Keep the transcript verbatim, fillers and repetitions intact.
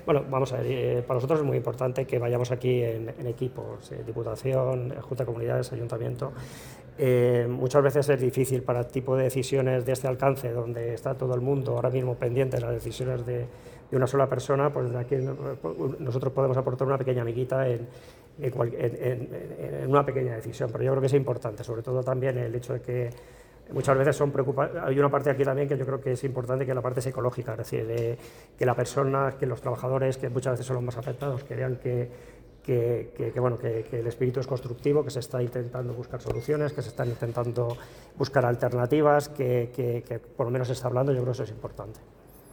Bueno, vamos a ver, eh, para nosotros es muy importante que vayamos aquí en, en equipos, eh, Diputación, Junta de Comunidades, Ayuntamiento. Eh, muchas veces es difícil para el tipo de decisiones de este alcance, donde está todo el mundo ahora mismo pendiente de las decisiones de, de una sola persona, pues de aquí nosotros podemos aportar una pequeña amiguita en, en, en, en una pequeña decisión, pero yo creo que es importante, sobre todo también el hecho de que muchas veces son preocupantes. Hay una parte aquí también que yo creo que es importante, que es la parte psicológica, es decir, de, que la persona, que los trabajadores, que muchas veces son los más afectados, crean que Que, que, que, bueno, que, que el espíritu es constructivo, que se está intentando buscar soluciones, que se están intentando buscar alternativas, que, que, que por lo menos se está hablando. Yo creo que eso es importante.